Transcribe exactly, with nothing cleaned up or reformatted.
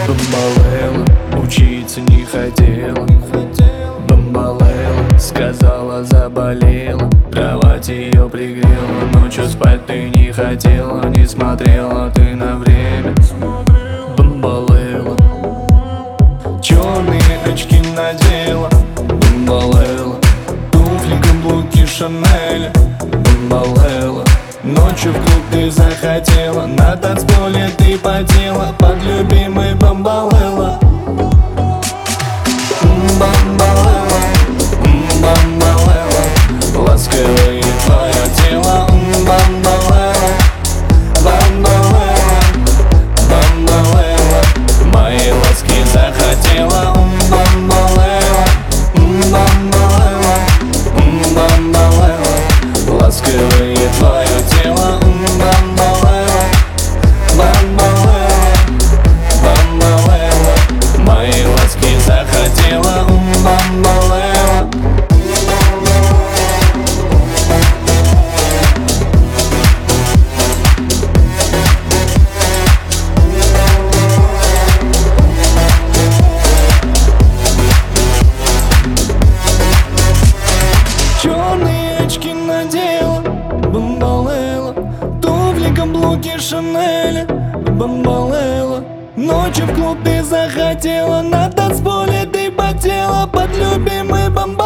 Бомбалейла, учиться не хотела. Бомбалейла, сказала, заболела. Кровать ее пригрела, ночью спать ты не хотела. Не смотрела ты на время. Бомбалейла, черные очки надела. Бомбалейла, туфли, каблуки Шанеля. Бомбалейла, ночью в клуб ты захотела. На танцполе ты потела под любимый Бомбалейла. Бомбалейла, Бомбалейла, ласковое твое тело. Бомбалейла, Бомбалейла, Бомбалейла, мои ласки захотела. Бомбалейла, Бомбалейла, Бомбалейла, ласковое твое тело. Бомбалейла, Бомбалейла, Бомбалейла, мои ласки захотела. Бомбалейла. Черные очки надела. Бомбалейла, туфли, каблуки Шанеля. Бомбалейла, ночью в клуб ты захотела. На танцполе ты потела под любимый Бомбалейла.